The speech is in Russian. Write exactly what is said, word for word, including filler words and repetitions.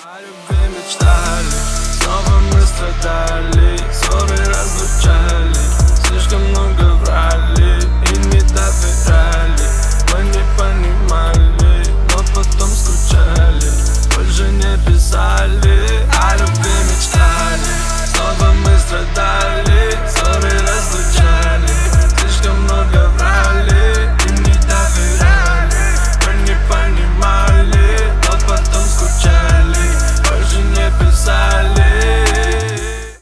О любви мечтали, снова мы страдали, ссоры разлучали, слишком много